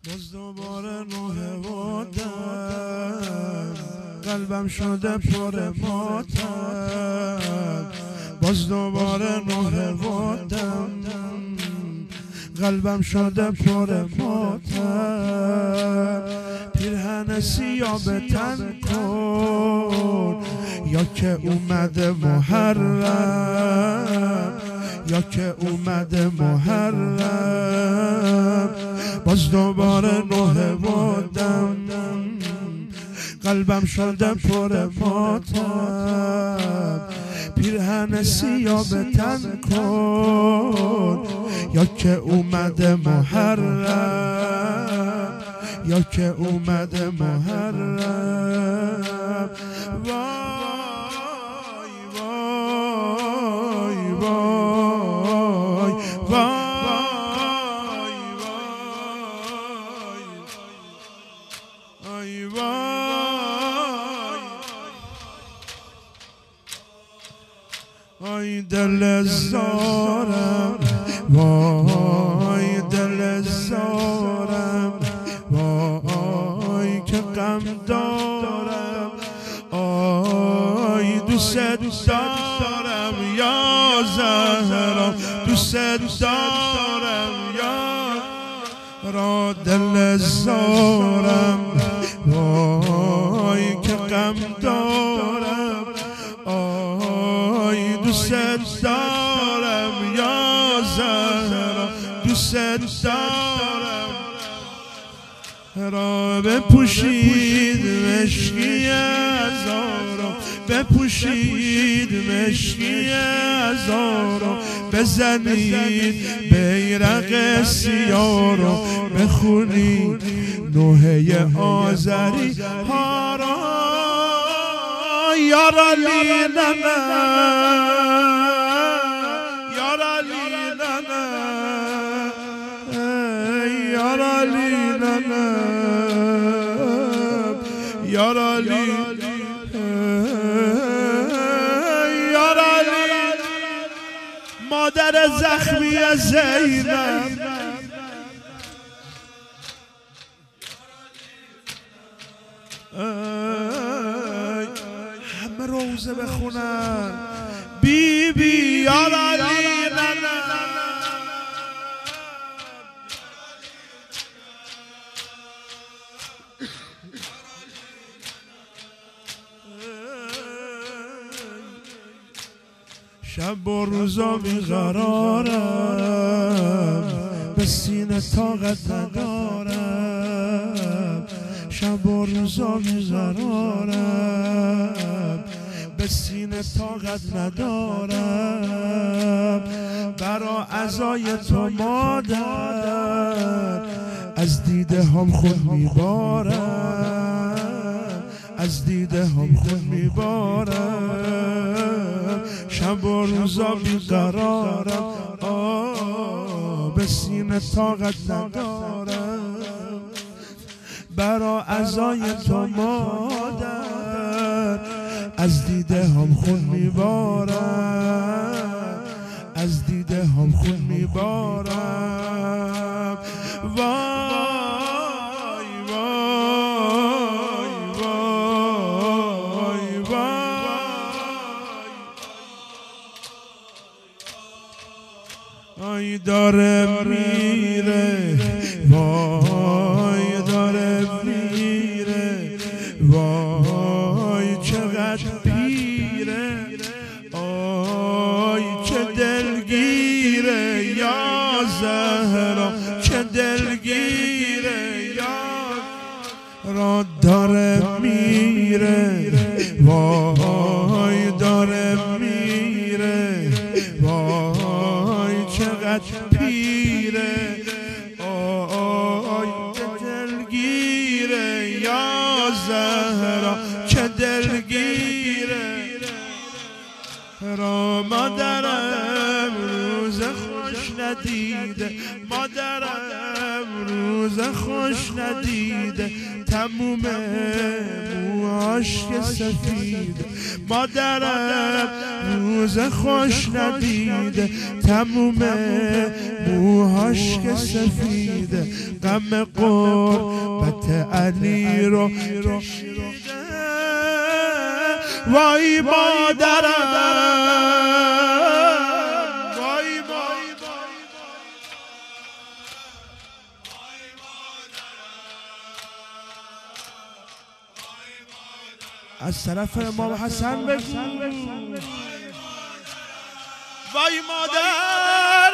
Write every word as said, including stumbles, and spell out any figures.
باز دوباره نوه و دم، قلبم شده پر ماتم. باز دوباره نوه و دم، قلبم شده پر ماتم. پیرهن سیاه به تن کن، یا که اومده محرم، یا که اومده محرم. باز دوباره نوه و دم، قلبم شده پر ماتم. پیرهن سیاه به تن کن، یا که اومده محرم، یا که اومده محرم. وای وای وای وای وای وای دل زارم، وای دل زارم، وای که غم دارم. آی دوست دارم یا زهرا، دوست دارم یا را. دل زارم، وای که غم دارم. آی دوست دارم یا زهرا، دوست دارم را. بپوشید مشکی هزارم، بپوشید مشکی هزارم. بزنید بیرق سیاه رو، بخونید نوحه آذری ها را. یار علی ننه، یار علی ننه، یار علی ننه، یار علی، یار علی. مادر زخمی زینب، همه روزه بخونن بی بی یار علی ننه. شب و روزا بیقرارم، به سینه طاقت ندارم. شب و روزا بیقرارم، به سینه طاقت ندارم. برا عزای تو مادر، از دیده هم خون میبارم، از دیده هم خون میبارم. شب و روزا بیقرارم، آه به سینه طاقت ندارم. برا عزای تو مادر، از دیده هم خون میبارم، از دیده هم خون میبارم. وای وای وای وای داره میره، وای داره میره، وای چقدر پیره. آی چه دلگیره یا زهرا، چه دلگیره یا را. داره میره، وای داره میره، وای چقدر پیره. آی چه دلگیره یا زهرا، چه دلگیره را. مادرم روز خوش ندیده، ندیده مادرم روز خوش ندیده تموم موهاش که سفیده مادرم روز خوش ندیده تموم موهاش که سفیده غم قربت علی رو کشیده وای مادرم وای از طرف امام حسن بگو وای مادر